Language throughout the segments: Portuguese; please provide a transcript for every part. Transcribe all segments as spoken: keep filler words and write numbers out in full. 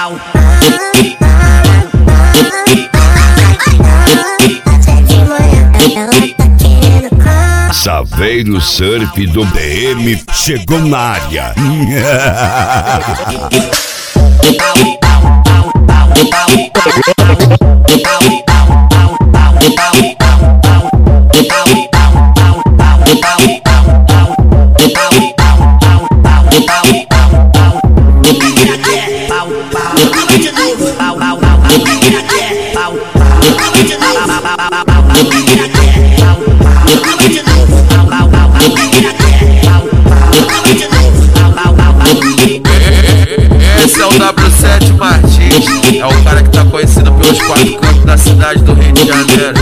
pau. Saveiro Surf do D M chegou na área. Esse é o W sete Martins, é o cara que tá conhecido pelos quatro cantos da cidade do Rio de Janeiro.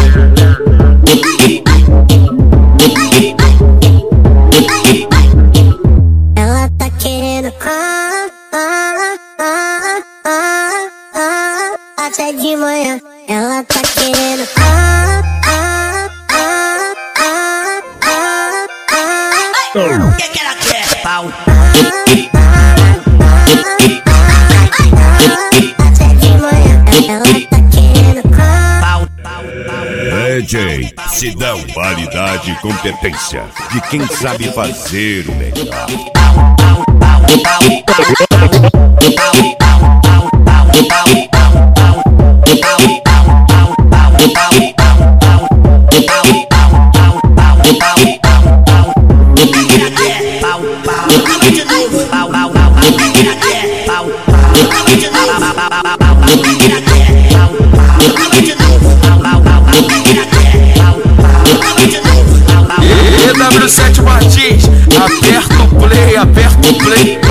Ela tá querendo ah, ah, ah, ah, ah, até de manhã. Ela tá querendo ah, ah, ah, ah, ah, ah. O que que ela quer? Pau. Até de manhã. Ela tá querendo pau, pau, pau. D J Sidão, qualidade e competência de quem sabe fazer o melhor. E W sete Martins, aperta o play, aperta o play.